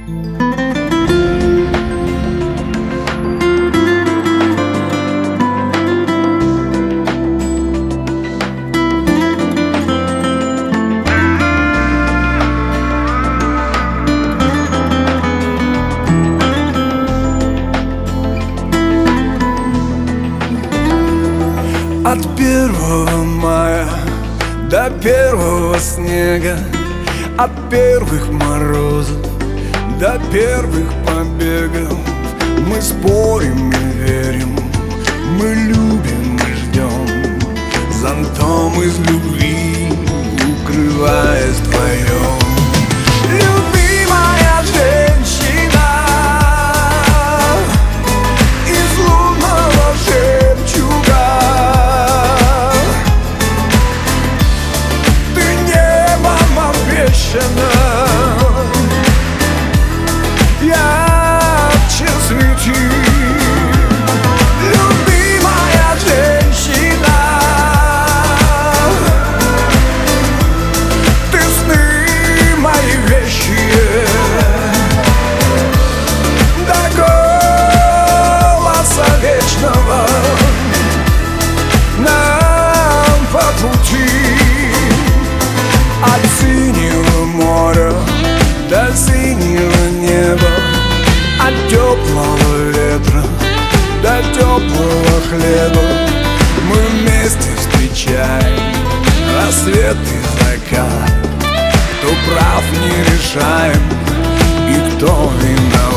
От 1 мая до первого снега, от первых морозов до первых побегов. Мы спорим и верим, мы любим и ждем, зонтом из любви укрываясь вдвоем. Любимая женщина из лунного жемчуга, ты небом обещана, ярче свети. Любимая женщина, ты сны мои вещие, до голоса вечного нам по пути. От синего моря до синего неба, от теплого ветра до теплого хлеба. Мы вместе встречаем рассвет и закат, кто прав не решаем и кто виноват.